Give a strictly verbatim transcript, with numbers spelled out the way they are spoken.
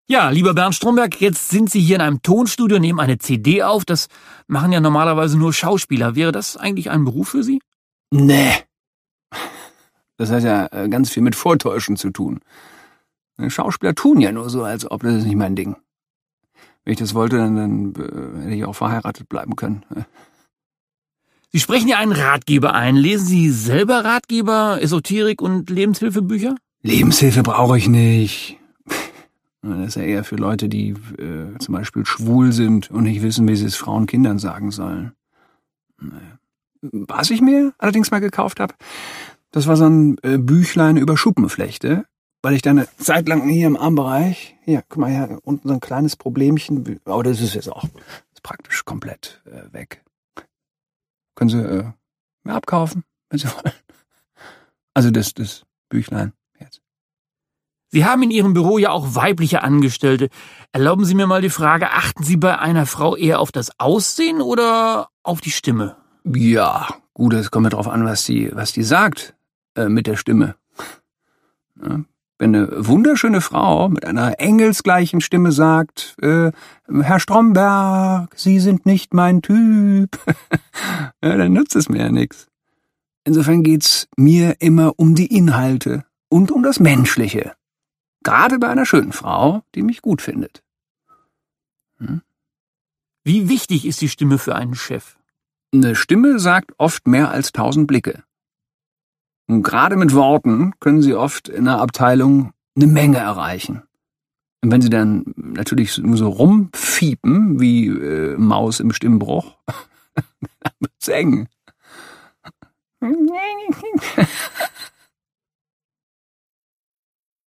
Ja, lieber Bernd Stromberg, jetzt sind Sie hier in einem Tonstudio, nehmen eine C D auf. Das machen ja normalerweise nur Schauspieler. Wäre das eigentlich ein Beruf für Sie? Nee. Das hat ja ganz viel mit Vortäuschen zu tun. Schauspieler tun ja nur so, als ob das ist nicht mein Ding. Wenn ich das wollte, dann, dann äh, hätte ich auch verheiratet bleiben können. Sie sprechen ja einen Ratgeber ein. Lesen Sie selber Ratgeber, Esoterik und Lebenshilfebücher? Lebenshilfe brauche ich nicht. Das ist ja eher für Leute, die äh, zum Beispiel schwul sind und nicht wissen, wie sie es Frauen und Kindern sagen sollen. Was ich mir allerdings mal gekauft habe, das war so ein äh, Büchlein über Schuppenflechte, weil ich dann eine Zeit lang hier im Armbereich, hier, guck mal hier, unten so ein kleines Problemchen, aber das ist jetzt auch ist praktisch komplett äh, weg. Können Sie äh, mir abkaufen, wenn Sie wollen. Also das, das Büchlein jetzt. Sie haben in Ihrem Büro ja auch weibliche Angestellte. Erlauben Sie mir mal die Frage, achten Sie bei einer Frau eher auf das Aussehen oder auf die Stimme? Ja, gut, es kommt ja drauf an, was die, was die sagt äh, mit der Stimme. Ja, wenn eine wunderschöne Frau mit einer engelsgleichen Stimme sagt, äh, Herr Stromberg, Sie sind nicht mein Typ, ja, dann nützt es mir ja nichts. Insofern geht's mir immer um die Inhalte und um das Menschliche. Gerade bei einer schönen Frau, die mich gut findet. Hm? Wie wichtig ist die Stimme für einen Chef? Eine Stimme sagt oft mehr als tausend Blicke. Und gerade mit Worten können Sie oft in einer Abteilung eine Menge erreichen. Und wenn Sie dann natürlich nur so rumfiepen, wie äh, Maus im Stimmbruch, dann wird's eng.